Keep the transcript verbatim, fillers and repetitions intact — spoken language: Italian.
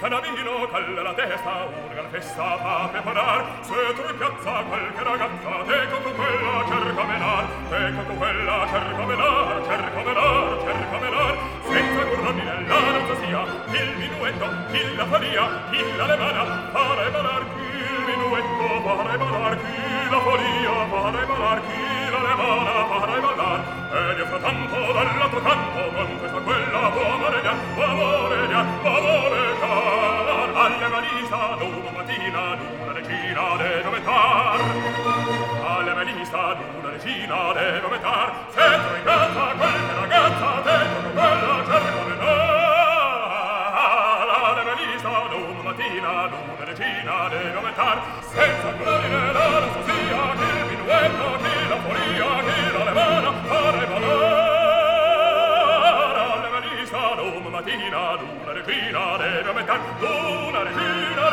canavino calla la testa, una gran festa fa preparar, se tu in piazza qualche ragazza, te con quella cerca menar, te con quella cerca menar, cerca menar, cerca menar, senza curroni nella danza sia, il minuetto, chi la faria, chi la levana, fare balar chi il minuetto, fare balar chi la faria, fare balar chi la levana, fare balar, ed io frattanto dall'altro canto, con questa quella può amareggiar, può amareggiar, può amareggiar, alle Melissa d'una mattina, d'una regina deve mettar, alle Melissa d'una regina deve mettar, se tu in casa qualche ragazza, te con quella cerca menar, alle Melissa d'una mattina, d'una regina deve mettar, senza curare nella danza sia, chi il minuetto, chi la foria, chi la levana, fare ballar, alle Melissa d'una mattina, d'una regina deve mettar, d'una regina